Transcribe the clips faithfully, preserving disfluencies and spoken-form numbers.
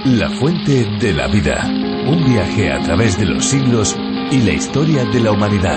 La fuente de la vida. Un viaje a través de los siglos y la historia de la humanidad.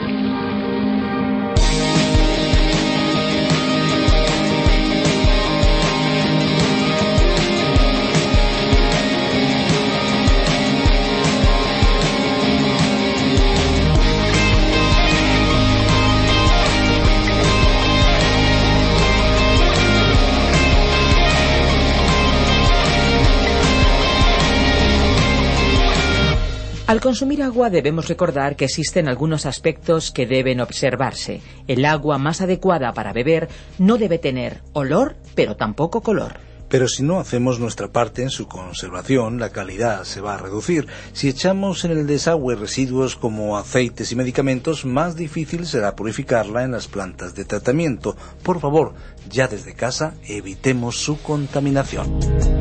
Al consumir agua debemos recordar que existen algunos aspectos que deben observarse. El agua más adecuada para beber no debe tener olor, pero tampoco color. Pero si no hacemos nuestra parte en su conservación, la calidad se va a reducir. Si echamos en el desagüe residuos como aceites y medicamentos, más difícil será purificarla en las plantas de tratamiento. Por favor, ya desde casa, evitemos su contaminación.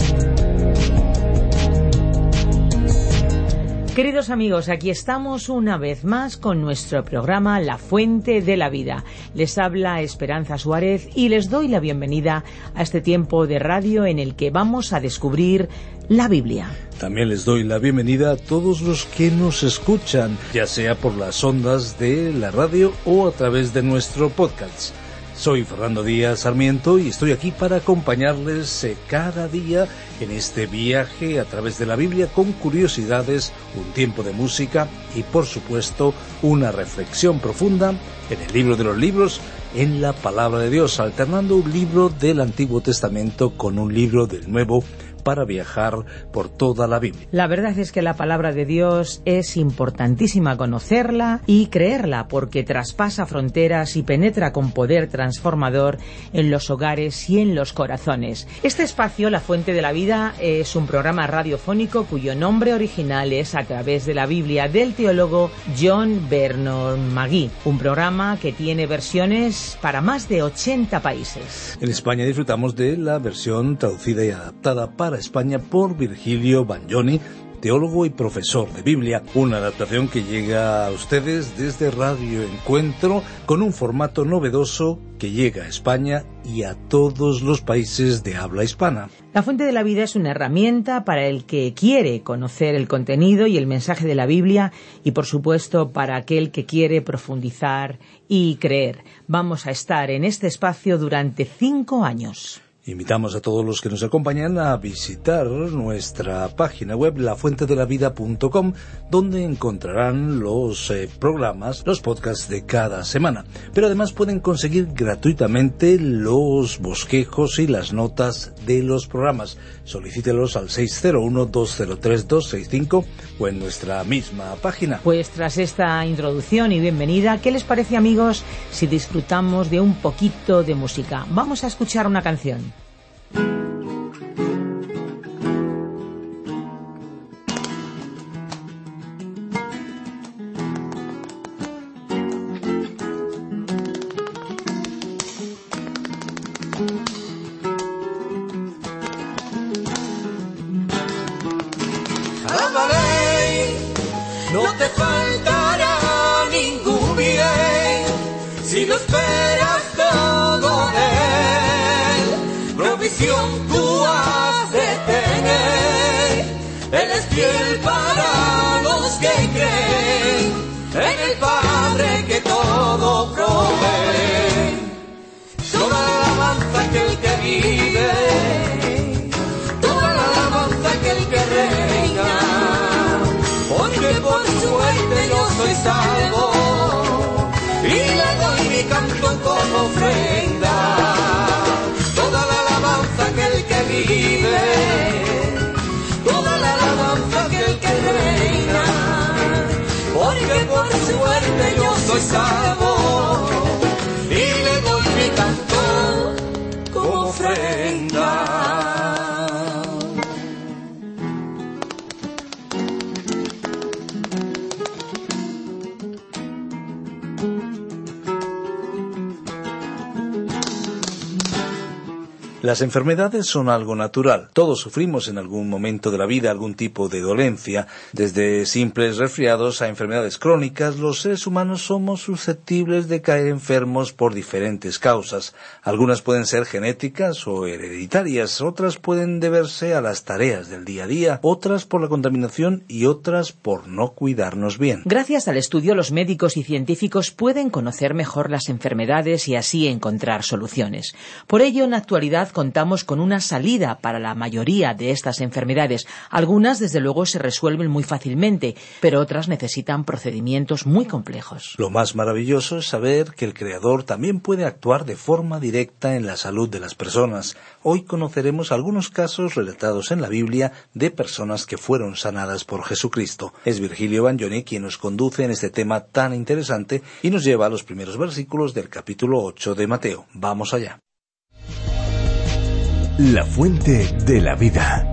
Queridos amigos, aquí estamos una vez más con nuestro programa La Fuente de la Vida. Les habla Esperanza Suárez y les doy la bienvenida a este tiempo de radio en el que vamos a descubrir la Biblia. También les doy la bienvenida a todos los que nos escuchan, ya sea por las ondas de la radio o a través de nuestro podcast. Soy Fernando Díaz Sarmiento y estoy aquí para acompañarles eh, cada día en este viaje a través de la Biblia con curiosidades, un tiempo de música y, por supuesto, una reflexión profunda en el libro de los libros, en la Palabra de Dios, alternando un libro del Antiguo Testamento con un libro del Nuevo para viajar por toda la Biblia. La verdad es que la palabra de Dios es importantísima conocerla y creerla, porque traspasa fronteras y penetra con poder transformador en los hogares y en los corazones. Este espacio, La Fuente de la Vida, es un programa radiofónico cuyo nombre original es A través de la Biblia, del teólogo John Vernon Magee, un programa que tiene versiones para más de ochenta países. En España disfrutamos de la versión traducida y adaptada para España por Virgilio Bagnoni, teólogo y profesor de Biblia, una adaptación que llega a ustedes desde Radio Encuentro con un formato novedoso que llega a España y a todos los países de habla hispana. La Fuente de la Vida es una herramienta para el que quiere conocer el contenido y el mensaje de la Biblia y, por supuesto, para aquel que quiere profundizar y creer. Vamos a estar en este espacio durante cinco años. Invitamos a todos los que nos acompañan a visitar nuestra página web la fuente de la vida punto com, donde encontrarán los eh, programas, los podcasts de cada semana. Pero además pueden conseguir gratuitamente los bosquejos y las notas de los programas. Solicítelos al seis cero uno, dos cero tres, dos seis cinco o en nuestra misma página. Pues tras esta introducción y bienvenida, ¿qué les parece, amigos, si disfrutamos de un poquito de música? Vamos a escuchar una canción. No te faltará ningún bien si lo esperas todo de él. Provisión tú has de tener. Él es fiel para los que creen en el Padre que todo provee. Toda la alabanza aquel que vive, toda la alabanza aquel que reina. Porque por su muerte yo soy salvo y le doy mi canto como ofrenda. Toda la alabanza aquel que vive, toda la alabanza aquel que reina. Porque por su muerte yo soy salvo y le doy mi canto como ofrenda. Las enfermedades son algo natural. Todos sufrimos en algún momento de la vida algún tipo de dolencia. Desde simples resfriados a enfermedades crónicas, los seres humanos somos susceptibles de caer enfermos por diferentes causas. Algunas pueden ser genéticas o hereditarias, otras pueden deberse a las tareas del día a día, otras por la contaminación y otras por no cuidarnos bien. Gracias al estudio, los médicos y científicos pueden conocer mejor las enfermedades y así encontrar soluciones. Por ello, en la actualidad, contamos con una salida para la mayoría de estas enfermedades. Algunas, desde luego, se resuelven muy fácilmente, pero otras necesitan procedimientos muy complejos. Lo más maravilloso es saber que el Creador también puede actuar de forma directa en la salud de las personas. Hoy conoceremos algunos casos relatados en la Biblia de personas que fueron sanadas por Jesucristo. Es Virgilio Bagnoni quien nos conduce en este tema tan interesante y nos lleva a los primeros versículos del capítulo ocho de Mateo. Vamos allá. La fuente de la vida.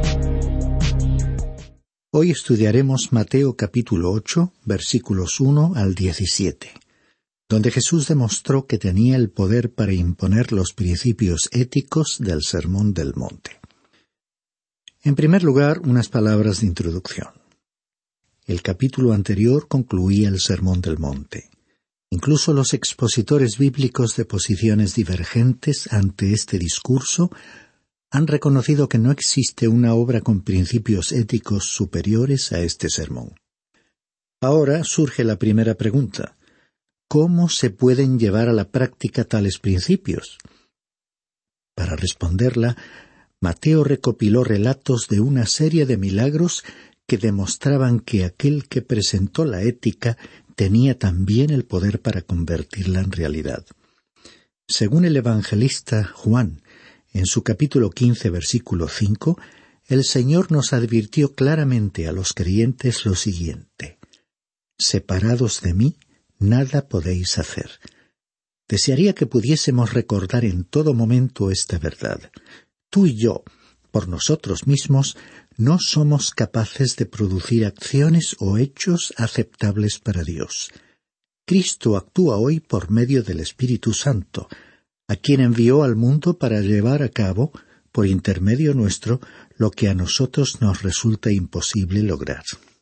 Hoy estudiaremos Mateo capítulo ocho, versículos uno al diecisiete, donde Jesús demostró que tenía el poder para imponer los principios éticos del Sermón del Monte. En primer lugar, unas palabras de introducción. El capítulo anterior concluía el Sermón del Monte. Incluso los expositores bíblicos de posiciones divergentes ante este discurso han reconocido que no existe una obra con principios éticos superiores a este sermón. Ahora surge la primera pregunta: ¿cómo se pueden llevar a la práctica tales principios? Para responderla, Mateo recopiló relatos de una serie de milagros que demostraban que aquel que presentó la ética tenía también el poder para convertirla en realidad. Según el evangelista Juan, en su capítulo quince, versículo cinco, el Señor nos advirtió claramente a los creyentes lo siguiente: «Separados de mí, nada podéis hacer». Desearía que pudiésemos recordar en todo momento esta verdad. Tú y yo, por nosotros mismos, no somos capaces de producir acciones o hechos aceptables para Dios. Cristo actúa hoy por medio del Espíritu Santo, a quien envió al mundo para llevar a cabo, por intermedio nuestro, lo que a nosotros nos resulta imposible lograr.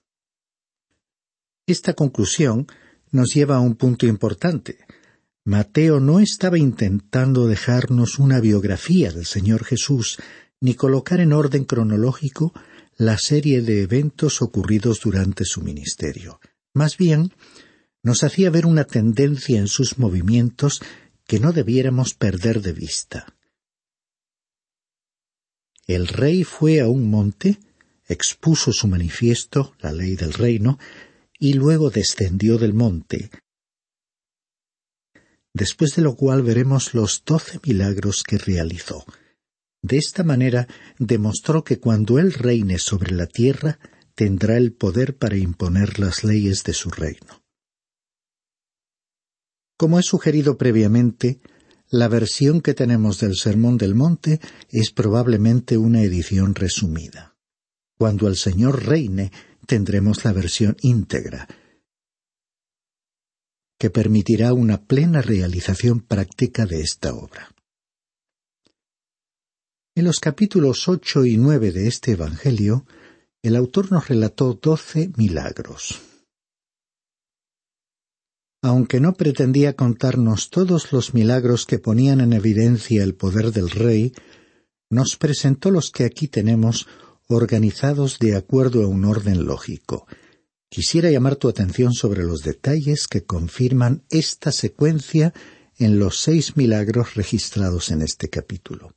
Esta conclusión nos lleva a un punto importante. Mateo no estaba intentando dejarnos una biografía del Señor Jesús, ni colocar en orden cronológico la serie de eventos ocurridos durante su ministerio. Más bien, nos hacía ver una tendencia en sus movimientos que no debiéramos perder de vista. El rey fue a un monte, expuso su manifiesto, la ley del reino, y luego descendió del monte, después de lo cual veremos los doce milagros que realizó. De esta manera demostró que cuando él reine sobre la tierra, tendrá el poder para imponer las leyes de su reino. Como he sugerido previamente, la versión que tenemos del Sermón del Monte es probablemente una edición resumida. Cuando el Señor reine, tendremos la versión íntegra, que permitirá una plena realización práctica de esta obra. En los capítulos ocho y nueve de este Evangelio, el autor nos relató doce milagros. Aunque no pretendía contarnos todos los milagros que ponían en evidencia el poder del rey, nos presentó los que aquí tenemos organizados de acuerdo a un orden lógico. Quisiera llamar tu atención sobre los detalles que confirman esta secuencia en los seis milagros registrados en este capítulo.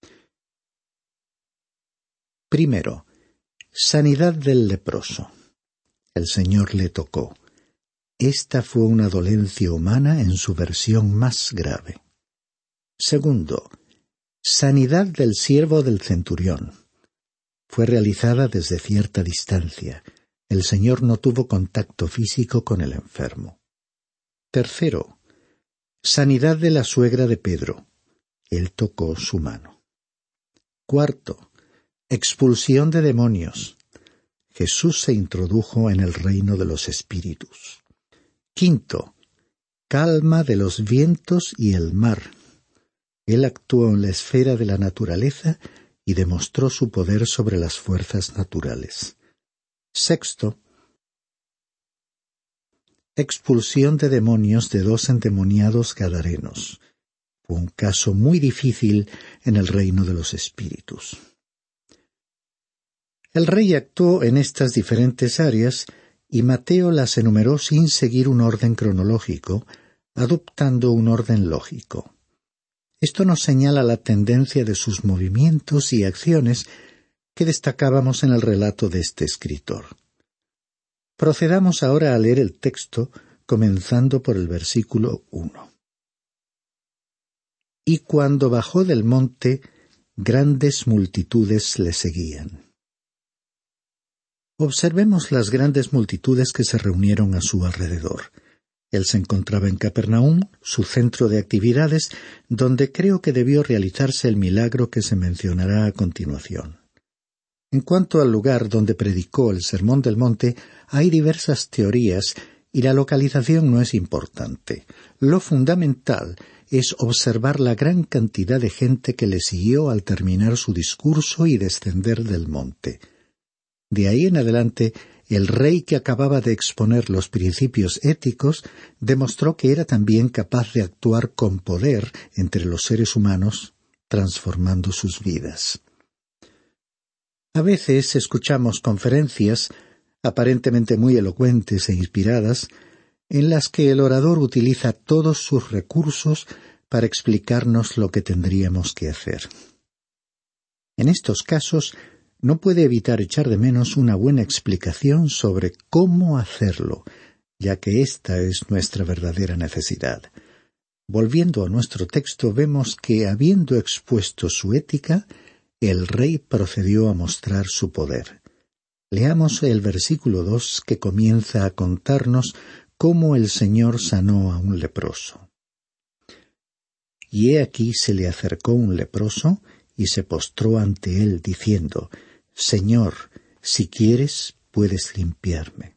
Primero, sanidad del leproso. El Señor le tocó. Esta fue una dolencia humana en su versión más grave. Segundo, sanidad del siervo del centurión. Fue realizada desde cierta distancia. El Señor no tuvo contacto físico con el enfermo. Tercero, sanidad de la suegra de Pedro. Él tocó su mano. Cuarto, expulsión de demonios. Jesús se introdujo en el reino de los espíritus. Quinto, calma de los vientos y el mar. Él actuó en la esfera de la naturaleza y demostró su poder sobre las fuerzas naturales. Sexto, expulsión de demonios de dos endemoniados gadarenos. Fue un caso muy difícil en el reino de los espíritus. El rey actuó en estas diferentes áreas y Mateo las enumeró sin seguir un orden cronológico, adoptando un orden lógico. Esto nos señala la tendencia de sus movimientos y acciones que destacábamos en el relato de este escritor. Procedamos ahora a leer el texto, comenzando por el versículo uno. Y cuando bajó del monte, grandes multitudes le seguían. Observemos las grandes multitudes que se reunieron a su alrededor. Él se encontraba en Capernaum, su centro de actividades, donde creo que debió realizarse el milagro que se mencionará a continuación. En cuanto al lugar donde predicó el Sermón del Monte, hay diversas teorías y la localización no es importante. Lo fundamental es observar la gran cantidad de gente que le siguió al terminar su discurso y descender del monte. De ahí en adelante, el rey que acababa de exponer los principios éticos demostró que era también capaz de actuar con poder entre los seres humanos, transformando sus vidas. A veces escuchamos conferencias, aparentemente muy elocuentes e inspiradas, en las que el orador utiliza todos sus recursos para explicarnos lo que tendríamos que hacer. En estos casos, no puede evitar echar de menos una buena explicación sobre cómo hacerlo, ya que esta es nuestra verdadera necesidad. Volviendo a nuestro texto, vemos que, habiendo expuesto su ética, el rey procedió a mostrar su poder. Leamos el versículo dos, que comienza a contarnos cómo el Señor sanó a un leproso. Y he aquí se le acercó un leproso y se postró ante él, diciendo: Señor, si quieres, puedes limpiarme.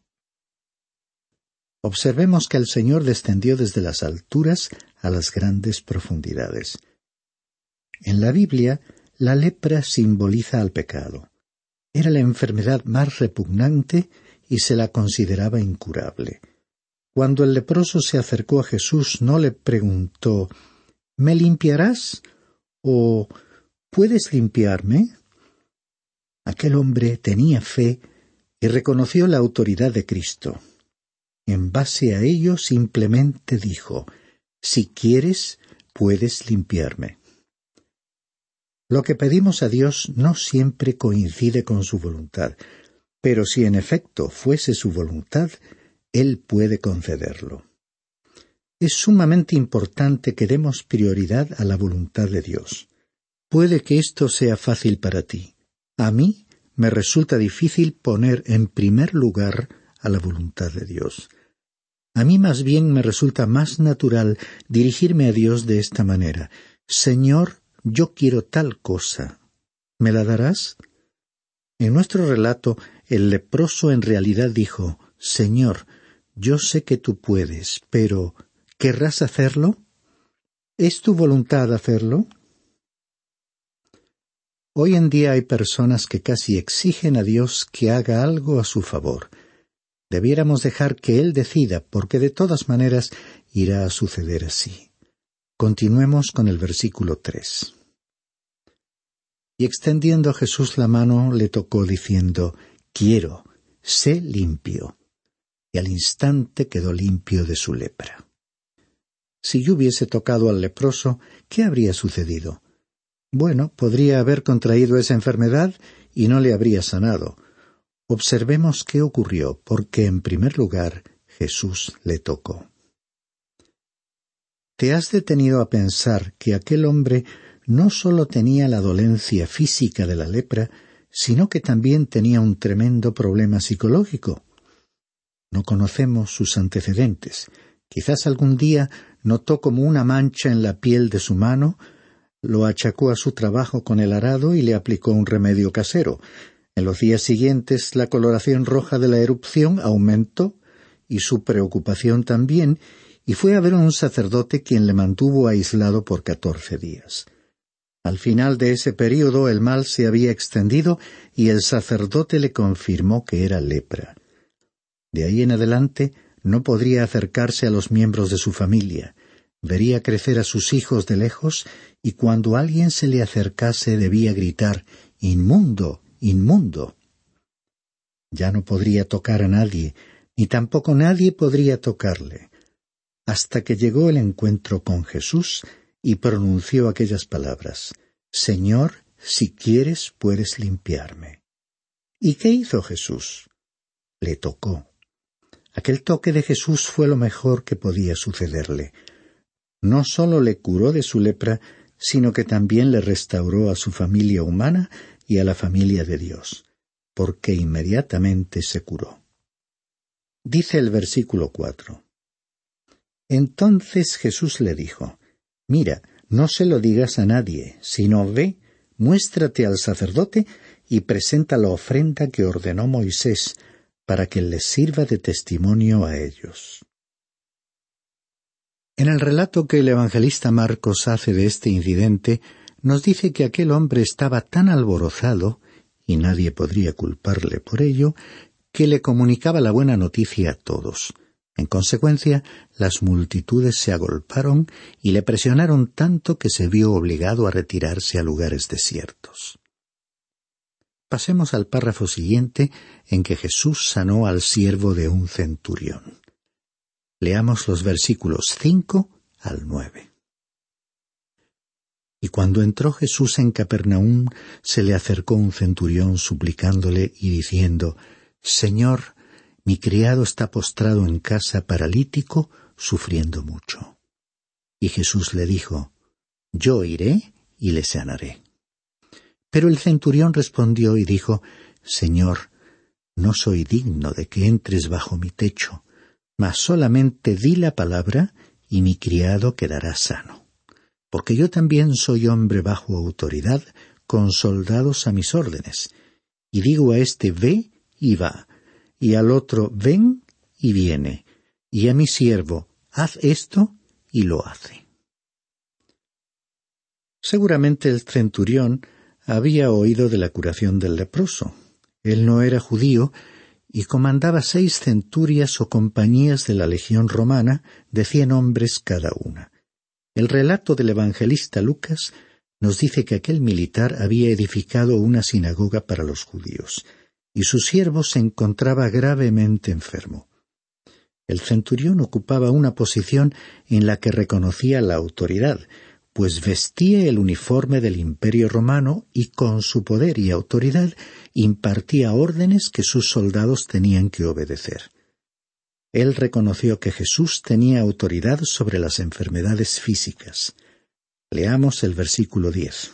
Observemos que el Señor descendió desde las alturas a las grandes profundidades. En la Biblia, la lepra simboliza al pecado. Era la enfermedad más repugnante y se la consideraba incurable. Cuando el leproso se acercó a Jesús, no le preguntó: ¿me limpiarás? ¿O puedes limpiarme? Aquel hombre tenía fe y reconoció la autoridad de Cristo. En base a ello simplemente dijo: si quieres, puedes limpiarme. Lo que pedimos a Dios no siempre coincide con su voluntad, pero si en efecto fuese su voluntad, Él puede concederlo. Es sumamente importante que demos prioridad a la voluntad de Dios. Puede que esto sea fácil para ti. A mí me resulta difícil poner en primer lugar a la voluntad de Dios. A mí más bien me resulta más natural dirigirme a Dios de esta manera: Señor, yo quiero tal cosa. ¿Me la darás? En nuestro relato, el leproso en realidad dijo: Señor, yo sé que tú puedes, pero ¿querrás hacerlo? ¿Es tu voluntad hacerlo? Hoy en día hay personas que casi exigen a Dios que haga algo a su favor. Debiéramos dejar que Él decida, porque de todas maneras irá a suceder así. Continuemos con el versículo tres. Y extendiendo Jesús la mano, le tocó diciendo: quiero, sé limpio. Y al instante quedó limpio de su lepra. Si yo hubiese tocado al leproso, ¿qué habría sucedido? Bueno, podría haber contraído esa enfermedad y no le habría sanado. Observemos qué ocurrió, porque en primer lugar Jesús le tocó. ¿Te has detenido a pensar que aquel hombre no solo tenía la dolencia física de la lepra, sino que también tenía un tremendo problema psicológico? No conocemos sus antecedentes. Quizás algún día notó como una mancha en la piel de su mano, lo achacó a su trabajo con el arado y le aplicó un remedio casero. En los días siguientes la coloración roja de la erupción aumentó y su preocupación también, y fue a ver a un sacerdote quien le mantuvo aislado por catorce días. Al final de ese período el mal se había extendido y el sacerdote le confirmó que era lepra. De ahí en adelante no podría acercarse a los miembros de su familia, vería crecer a sus hijos de lejos y cuando alguien se le acercase debía gritar «¡Inmundo! ¡Inmundo!». Ya no podría tocar a nadie, ni tampoco nadie podría tocarle, hasta que llegó el encuentro con Jesús y pronunció aquellas palabras: «Señor, si quieres puedes limpiarme». ¿Y qué hizo Jesús? Le tocó. Aquel toque de Jesús fue lo mejor que podía sucederle. No sólo le curó de su lepra, sino que también le restauró a su familia humana y a la familia de Dios, porque inmediatamente se curó. Dice el versículo cuatro. Entonces Jesús le dijo: «Mira, no se lo digas a nadie, sino ve, muéstrate al sacerdote y presenta la ofrenda que ordenó Moisés, para que les sirva de testimonio a ellos». En el relato que el evangelista Marcos hace de este incidente, nos dice que aquel hombre estaba tan alborozado, y nadie podría culparle por ello, que le comunicaba la buena noticia a todos. En consecuencia, las multitudes se agolparon y le presionaron tanto que se vio obligado a retirarse a lugares desiertos. Pasemos al párrafo siguiente, en que Jesús sanó al siervo de un centurión. Leamos los versículos cinco al nueve. Y cuando entró Jesús en Capernaum, se le acercó un centurión suplicándole y diciendo: «Señor, mi criado está postrado en casa paralítico, sufriendo mucho». Y Jesús le dijo: «Yo iré y le sanaré». Pero el centurión respondió y dijo: «Señor, no soy digno de que entres bajo mi techo, mas solamente di la palabra y mi criado quedará sano. Porque yo también soy hombre bajo autoridad, con soldados a mis órdenes, y digo a éste ve y va, y al otro ven y viene, y a mi siervo haz esto y lo hace». Seguramente el centurión había oído de la curación del leproso. Él no era judío y comandaba seis centurias o compañías de la legión romana de cien hombres cada una. El relato del evangelista Lucas nos dice que aquel militar había edificado una sinagoga para los judíos, y su siervo se encontraba gravemente enfermo. El centurión ocupaba una posición en la que reconocía la autoridad, pues vestía el uniforme del Imperio Romano y con su poder y autoridad impartía órdenes que sus soldados tenían que obedecer. Él reconoció que Jesús tenía autoridad sobre las enfermedades físicas. Leamos el versículo diez.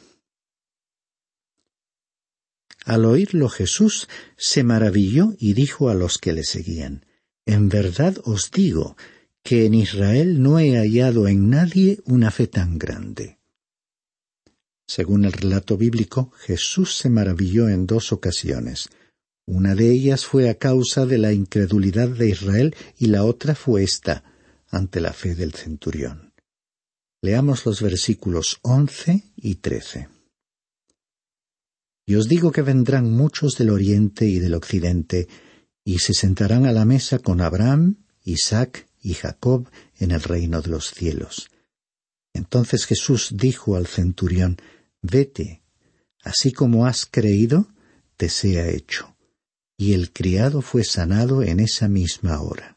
Al oírlo Jesús se maravilló y dijo a los que le seguían: «En verdad os digo que en Israel no he hallado en nadie una fe tan grande». Según el relato bíblico, Jesús se maravilló en dos ocasiones. Una de ellas fue a causa de la incredulidad de Israel y la otra fue esta, ante la fe del centurión. Leamos los versículos once y trece. «Y os digo que vendrán muchos del oriente y del occidente, y se sentarán a la mesa con Abraham, Isaac y Jacob en el reino de los cielos». Entonces Jesús dijo al centurión: «Vete, así como has creído, te sea hecho». Y el criado fue sanado en esa misma hora.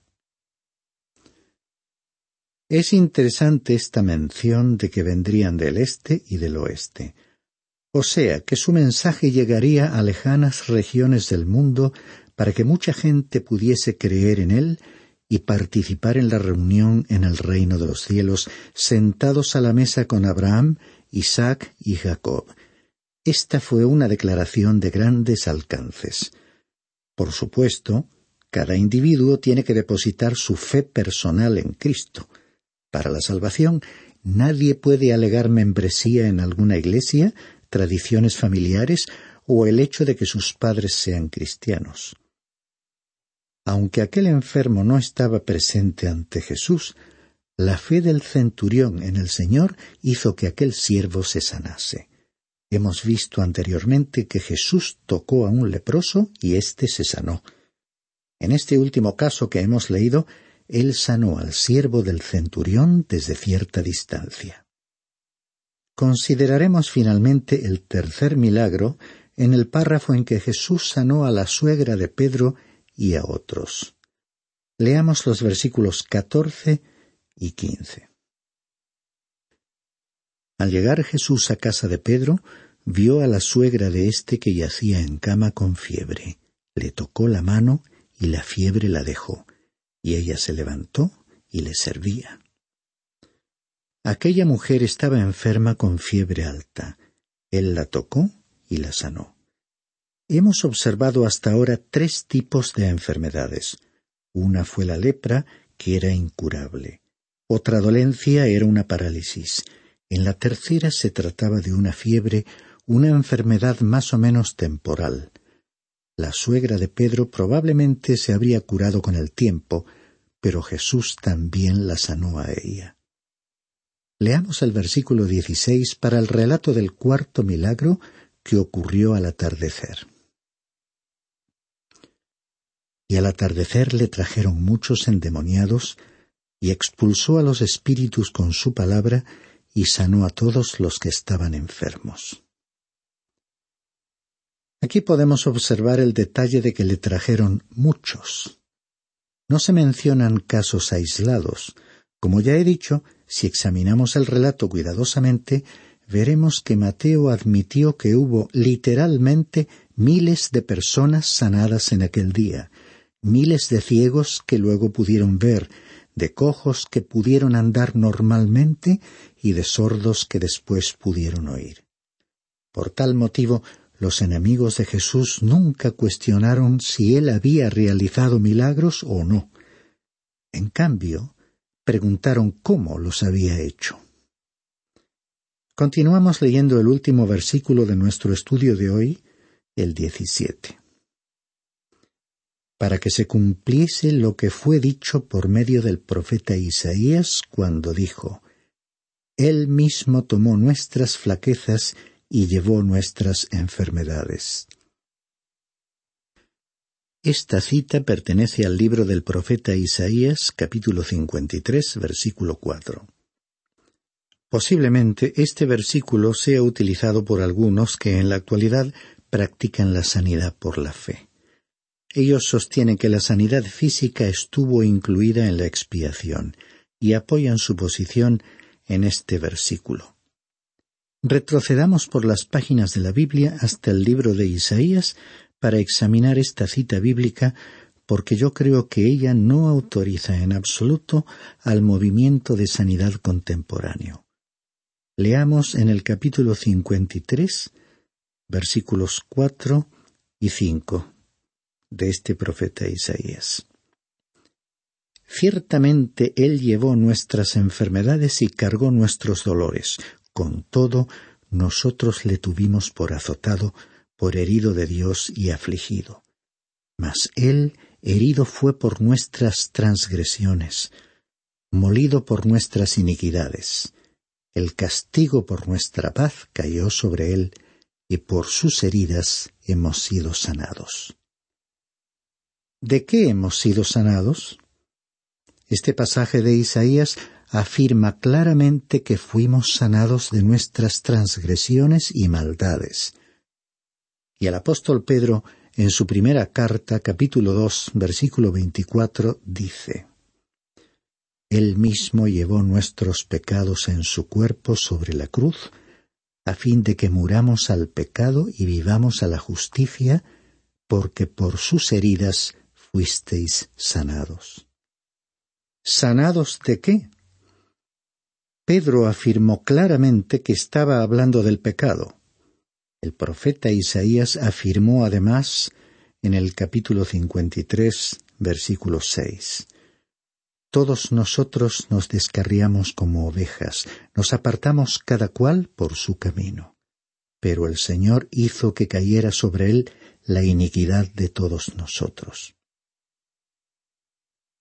Es interesante esta mención de que vendrían del este y del oeste. O sea, que su mensaje llegaría a lejanas regiones del mundo para que mucha gente pudiese creer en él y participar en la reunión en el reino de los cielos, sentados a la mesa con Abraham, Isaac y Jacob. Esta fue una declaración de grandes alcances. Por supuesto, cada individuo tiene que depositar su fe personal en Cristo. Para la salvación, nadie puede alegar membresía en alguna iglesia, tradiciones familiares o el hecho de que sus padres sean cristianos. Aunque aquel enfermo no estaba presente ante Jesús, La fe del centurión en el Señor hizo que aquel siervo se sanase. Hemos visto anteriormente que Jesús tocó a un leproso y éste se sanó. En este último caso que hemos leído, Él sanó al siervo del centurión desde cierta distancia. Consideraremos finalmente el tercer milagro en el párrafo en que Jesús sanó a la suegra de Pedro y a otros. Leamos los versículos catorce y quince. Al llegar Jesús a casa de Pedro, vio a la suegra de éste que yacía en cama con fiebre. Le tocó la mano y la fiebre la dejó, y ella se levantó y le servía. Aquella mujer estaba enferma con fiebre alta. Él la tocó y la sanó. Hemos observado hasta ahora tres tipos de enfermedades. Una fue la lepra, que era incurable. Otra dolencia era una parálisis. En la tercera se trataba de una fiebre, una enfermedad más o menos temporal. La suegra de Pedro probablemente se habría curado con el tiempo, pero Jesús también la sanó a ella. Leamos el versículo dieciséis para el relato del cuarto milagro que ocurrió al atardecer. Y al atardecer le trajeron muchos endemoniados, y expulsó a los espíritus con su palabra, y sanó a todos los que estaban enfermos. Aquí podemos observar el detalle de que le trajeron muchos. No se mencionan casos aislados. Como ya he dicho, si examinamos el relato cuidadosamente, veremos que Mateo admitió que hubo literalmente miles de personas sanadas en aquel día, miles de ciegos que luego pudieron ver, de cojos que pudieron andar normalmente y de sordos que después pudieron oír. Por tal motivo, los enemigos de Jesús nunca cuestionaron si él había realizado milagros o no. En cambio, preguntaron cómo los había hecho. Continuamos leyendo el último versículo de nuestro estudio de hoy, el diecisiete. Para que se cumpliese lo que fue dicho por medio del profeta Isaías cuando dijo: Él mismo tomó nuestras flaquezas y llevó nuestras enfermedades. Esta cita pertenece al libro del profeta Isaías, capítulo cincuenta y tres, versículo cuatro. Posiblemente este versículo sea utilizado por algunos que en la actualidad practican la sanidad por la fe. Ellos sostienen que la sanidad física estuvo incluida en la expiación y apoyan su posición en este versículo. Retrocedamos por las páginas de la Biblia hasta el libro de Isaías para examinar esta cita bíblica, porque yo creo que ella no autoriza en absoluto al movimiento de sanidad contemporáneo. Leamos en el capítulo cincuenta y tres, versículos cuatro y cinco. De este profeta Isaías. Ciertamente Él llevó nuestras enfermedades y cargó nuestros dolores. Con todo, nosotros le tuvimos por azotado, por herido de Dios y afligido. Mas Él herido fue por nuestras transgresiones, molido por nuestras iniquidades. El castigo por nuestra paz cayó sobre Él, y por sus heridas hemos sido sanados. ¿De qué hemos sido sanados? Este pasaje de Isaías afirma claramente que fuimos sanados de nuestras transgresiones y maldades. Y el apóstol Pedro, en su primera carta, capítulo dos, versículo veinticuatro, dice: Él mismo llevó nuestros pecados en su cuerpo sobre la cruz, a fin de que muramos al pecado y vivamos a la justicia, porque por sus heridas fuisteis sanados. ¿Sanados de qué? Pedro afirmó claramente que estaba hablando del pecado. El profeta Isaías afirmó además en el capítulo cincuenta y tres, versículo seis: Todos nosotros nos descarriamos como ovejas, nos apartamos cada cual por su camino. Pero el Señor hizo que cayera sobre él la iniquidad de todos nosotros.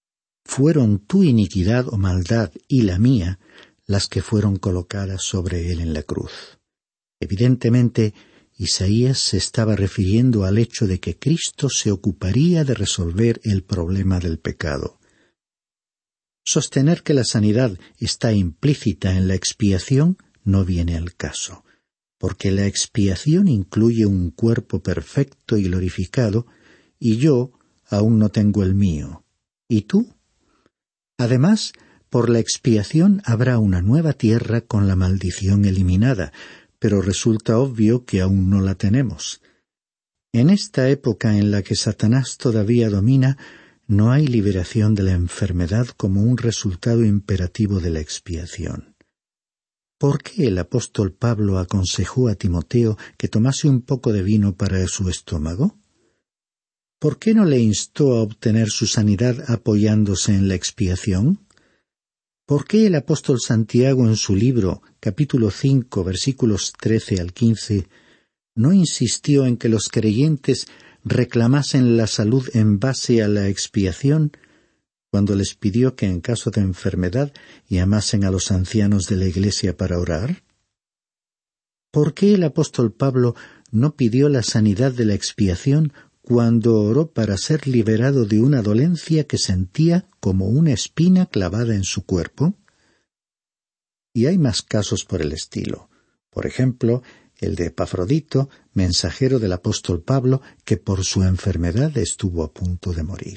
fueron tu iniquidad o maldad y la mía las que fueron colocadas sobre él en la cruz. Evidentemente, Isaías se estaba refiriendo al hecho de que Cristo se ocuparía de resolver el problema del pecado. Sostener que la sanidad está implícita en la expiación no viene al caso, porque la expiación incluye un cuerpo perfecto y glorificado, y yo aún no tengo el mío. ¿Y tú? Además, por la expiación habrá una nueva tierra con la maldición eliminada, pero resulta obvio que aún no la tenemos. En esta época en la que Satanás todavía domina, no hay liberación de la enfermedad como un resultado imperativo de la expiación. ¿Por qué el apóstol Pablo aconsejó a Timoteo que tomase un poco de vino para su estómago? ¿Por qué no le instó a obtener su sanidad apoyándose en la expiación? ¿Por qué el apóstol Santiago en su libro, capítulo cinco, versículos trece al quince, no insistió en que los creyentes reclamasen la salud en base a la expiación, cuando les pidió que en caso de enfermedad llamasen a los ancianos de la iglesia para orar? ¿Por qué el apóstol Pablo no pidió la sanidad de la expiación cuando oró para ser liberado de una dolencia que sentía como una espina clavada en su cuerpo? Y hay más casos por el estilo. Por ejemplo, el de Epafrodito, mensajero del apóstol Pablo, que por su enfermedad estuvo a punto de morir.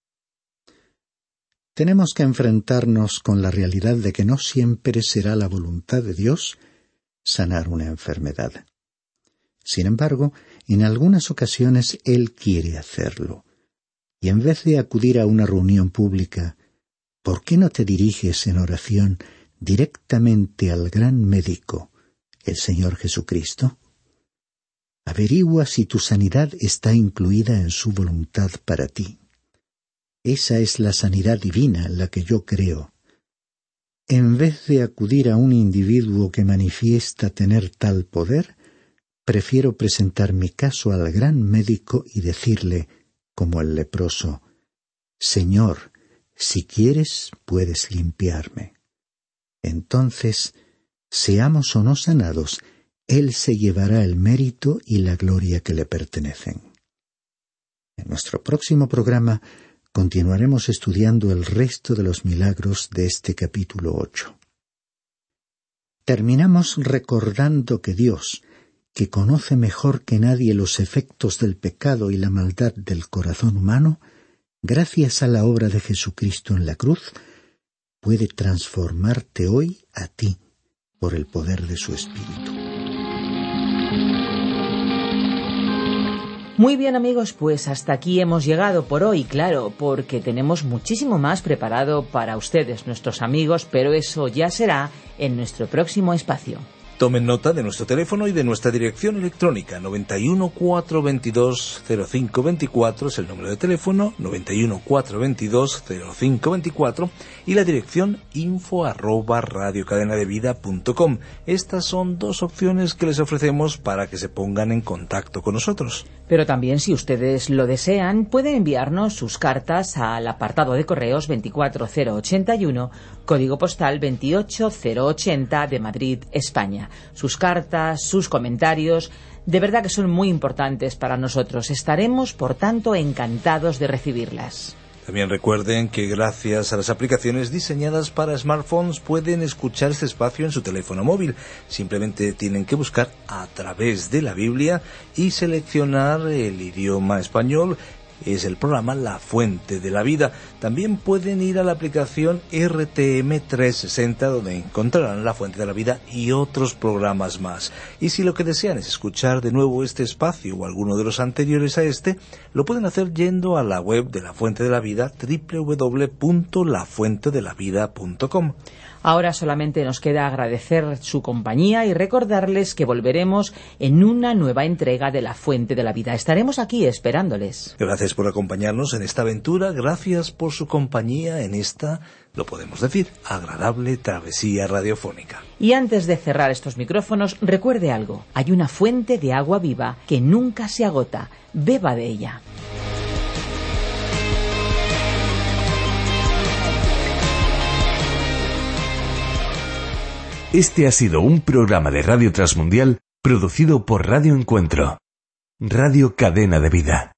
Tenemos que enfrentarnos con la realidad de que no siempre será la voluntad de Dios sanar una enfermedad. Sin embargo, en algunas ocasiones Él quiere hacerlo. Y en vez de acudir a una reunión pública, ¿por qué no te diriges en oración directamente al gran médico, el Señor Jesucristo? Averigua si tu sanidad está incluida en su voluntad para ti. Esa es la sanidad divina en la que yo creo. En vez de acudir a un individuo que manifiesta tener tal poder, prefiero presentar mi caso al gran médico y decirle, como el leproso, «Señor, si quieres, puedes limpiarme». Entonces, seamos o no sanados, Él se llevará el mérito y la gloria que le pertenecen. En nuestro próximo programa continuaremos estudiando el resto de los milagros de este capítulo ocho. Terminamos recordando que Dios, que conoce mejor que nadie los efectos del pecado y la maldad del corazón humano, gracias a la obra de Jesucristo en la cruz, puede transformarte hoy a ti por el poder de su Espíritu. Muy bien, amigos, pues hasta aquí hemos llegado por hoy, claro, porque tenemos muchísimo más preparado para ustedes, nuestros amigos, pero eso ya será en nuestro próximo espacio. Tomen nota de nuestro teléfono y de nuestra dirección electrónica. noventa y uno, cuatrocientos veintidós, cero cinco veinticuatro es el número de teléfono, noventa y uno, cuatrocientos veintidós, cero cinco veinticuatro, y la dirección info arroba radiocadenadevida punto com. Estas son dos opciones que les ofrecemos para que se pongan en contacto con nosotros. Pero también, si ustedes lo desean, pueden enviarnos sus cartas al apartado de correos veinticuatro cero ochenta y uno, código postal veintiocho cero ochenta de Madrid, España. Sus cartas, sus comentarios, de verdad que son muy importantes para nosotros. Estaremos, por tanto, encantados de recibirlas. También recuerden que gracias a las aplicaciones diseñadas para smartphones pueden escuchar este espacio en su teléfono móvil. Simplemente tienen que buscar a través de la Biblia y seleccionar el idioma español. Es el programa La Fuente de la Vida. También pueden ir a la aplicación R T M trescientos sesenta, donde encontrarán La Fuente de la Vida y otros programas más. Y si lo que desean es escuchar de nuevo este espacio o alguno de los anteriores a este, lo pueden hacer yendo a la web de La Fuente de la Vida, doble u doble u doble u punto la fuente de la vida punto com. Ahora solamente nos queda agradecer su compañía y recordarles que volveremos en una nueva entrega de La Fuente de la Vida. Estaremos aquí esperándoles. Gracias por acompañarnos en esta aventura, gracias por su compañía en esta, lo podemos decir, agradable travesía radiofónica. Y antes de cerrar estos micrófonos, recuerde algo. Hay una fuente de agua viva que nunca se agota. Beba de ella. Este ha sido un programa de Radio Transmundial producido por Radio Encuentro, Radio Cadena de Vida.